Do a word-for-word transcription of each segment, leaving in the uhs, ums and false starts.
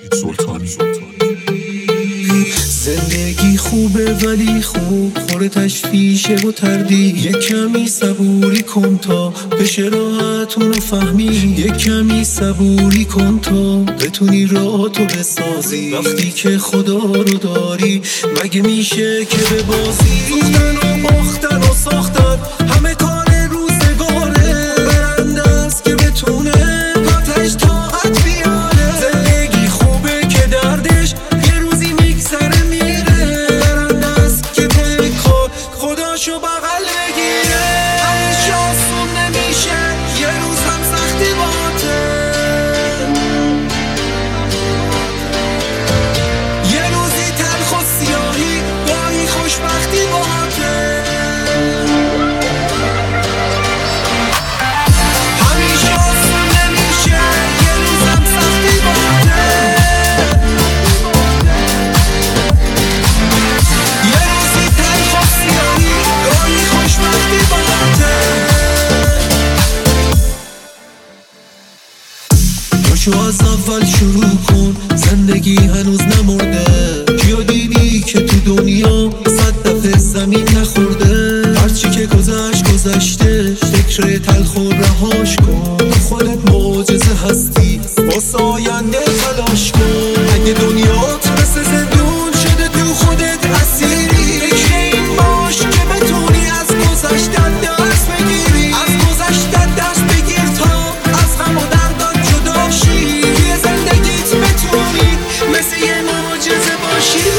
سلطانی. زندگی خوبه ولی خوب خوره تشویشه و تردید. یک کمی صبوری کن تا بشه راحت اونو فهمی. یک کمی صبوری کن تا بتونی راحتو بسازی. وقتی که خدا رو داری مگه میشه که ببازی؟ سوختن و باختن و ساختن همه کار روزگاره. برنده است که بتونه آتش طاقت بیاره. زندگی خوبه که دردش یه روزی میگذره میره. برنده است که ته کار خداشو بغل بگیره. همیشه آسون نمیشه، یه روز هم سختی باته. یه روزی تلخ و سیاهی، گاهی خوشبختی باته. همیشه آسون نمیشه، یه روز هم سختی باته. یه روزی تلخ و سیاهی، گاهی خوشبختی باته. پاشو از اول شروع کن، زندگی هنوز نمرده. کیو دیدی که تو دنیا صد دفعه زمین نخورده؟ هرچی که گذشت گذشته، فکر تلخ و رهاش کن. خودت معجزه هستی، واسه آینده تلاش کن. اگه دنیات مثل زندون شده تو خودت اسیری، فکر این باش که بتونی از گذشتن درس بگیری. از گذشتن درس بگیر تا از غم و دردات جدا شی. توی زندگیت بتونی مثل یه معجزه باشی.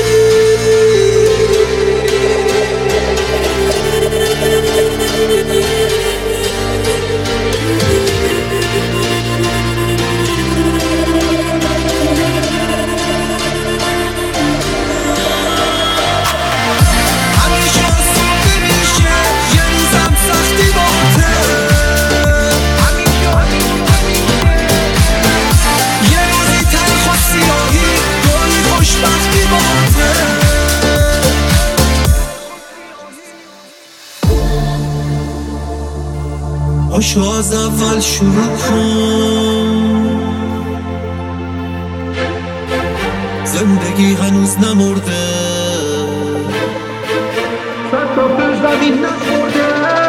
همیشه آسون نمیشه، یه روز هم سختی باته. یه روزی تلخ و سیاهی، گاهی خوشبختی باته. پاشو از اول شروع کن، زندگی هنوز نمرده. صد تا زمین نخورده.